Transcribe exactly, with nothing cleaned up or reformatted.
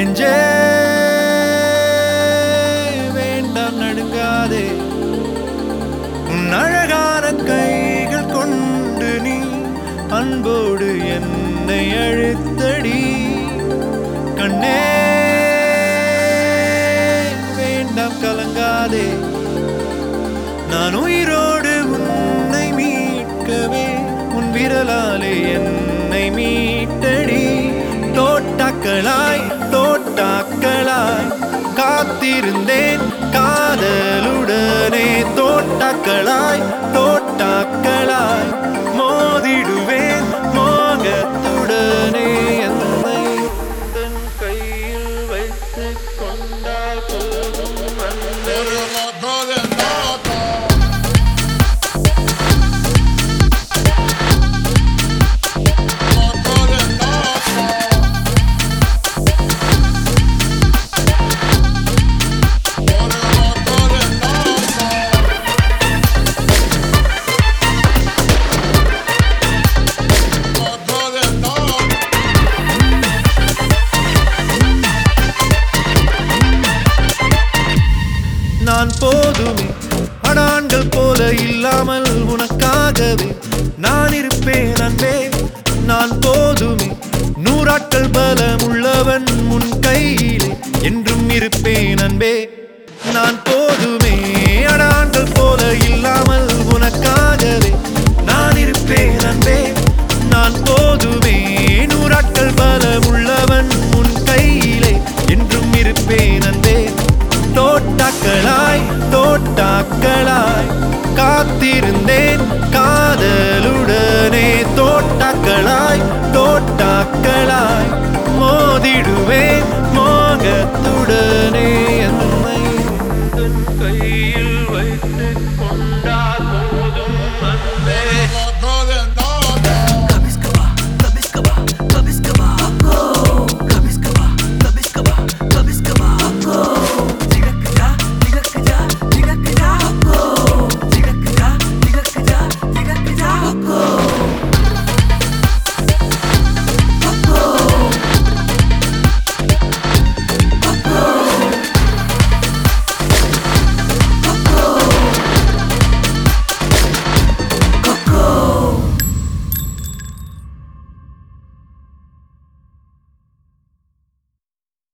நெஞ்சே வேண்டாம் நடுங்காதே உன் அழகான கைகள் கொண்டு நீ அன்போடு என்னை அழுத்தடி கண்ணே வேண்டாம் கலங்காதே நான் உயிரோடு உன்னை மீட்கவே உன் விரலாலே என்னை மீட்டடி தோட்டாக்களாய் தோட்டாக்களாய் காத்திருந்தேன் காதலுடனே தோட்டாக்களாய் தோட்டாக்களாய் மோதிடுவேன் மோகத்துடனே என்னை தன் கையில் வைத்து கொண்டால் போதும் அன்பே. நான் போதுமே அடான்கள் போல இல்லாமல் உனக்காகவே நான் இருப்பேன் அன்பே நான் போதுமே நூறாட்கள் பலம் உள்ளவன் உன் கையிலே என்றும் இருப்பேன் அன்பே நான் போதுமே அடான்கள் போல இல்லாமல் உனக்காகவே நான் இருப்பேன் அன்பே நான் போதுமே நூறாட்கள் பலம் உள்ளவன் உன் கையிலே என்றும் இருப்பேன் அன்பே தோட்டாக்களாய் தோட்டாக்களாய் காத்திருந்தேன் காதலுடனே தோட்டாக்களாய் தோட்டாக்களாய்